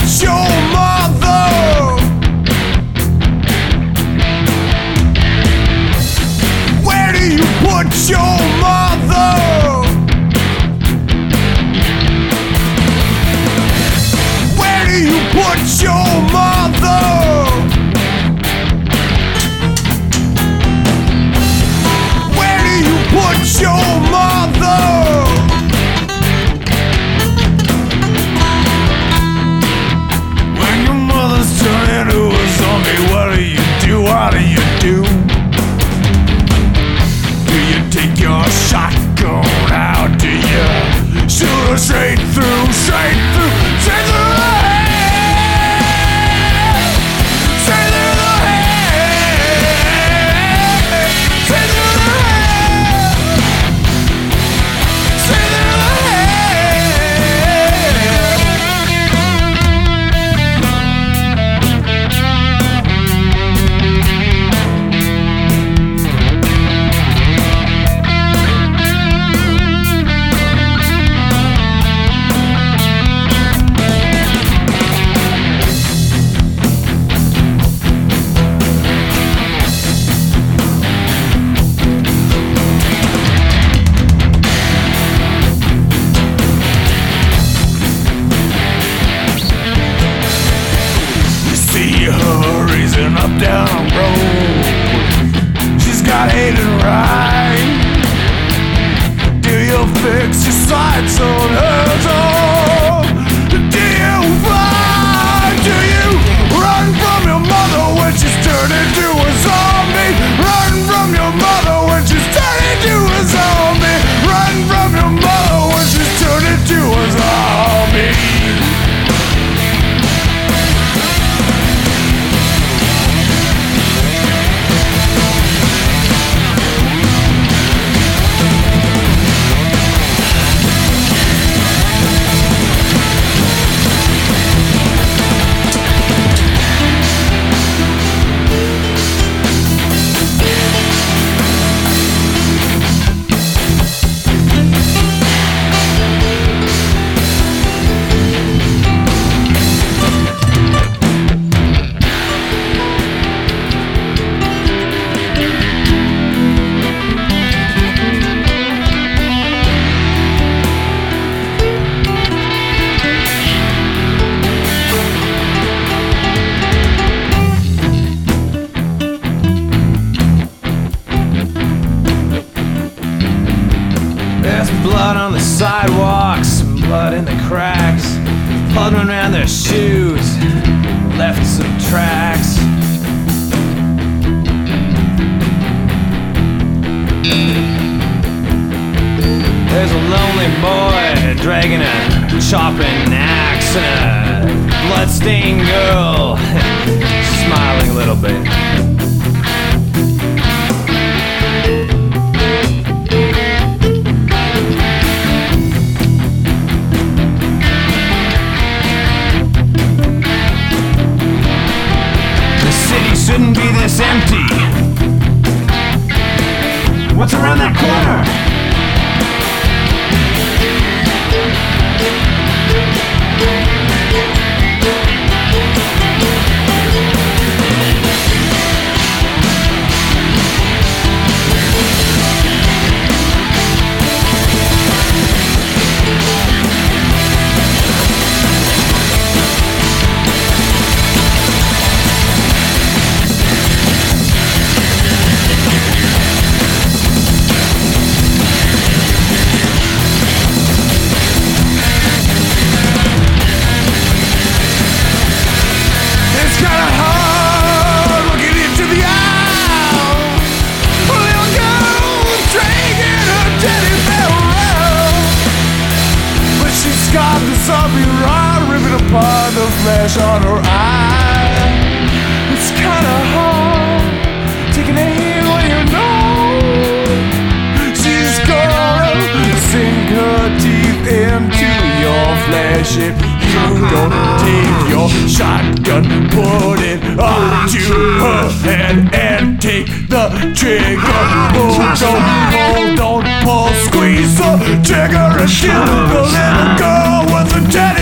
your mother? Where do you put your mother? Where do you put your mother? Where do you put your mother? When your mother's turned into a zombie, what do you do? What do you do? Do you take your shotgun out? Do you shoot her straight through, straight through, straight through the head? Straight through the head. Straight through the head. Straight through the up down the road, she's got hate and right. Do you fix your sights on her door? Do you fly? Do you run from your mother when she's turned into a zombie? Run from your mother when she's turned into a zombie. Run from your mother when she's turned into a zombie. There's blood on the sidewalks, blood in the cracks, blood went around their shoes, left some tracks. There's a lonely boy dragging a chopping axe and a bloodstained girl smiling a little bit. Shouldn't be this empty. What's around that corner? The flesh on her eye. It's kinda hard taking a hit when you know she's gonna sink her teeth into your flesh if you don't take your shotgun, put it up to her head and take the trigger. Oh, don't hold, don't pull, squeeze the trigger and kill the little girl with the teddy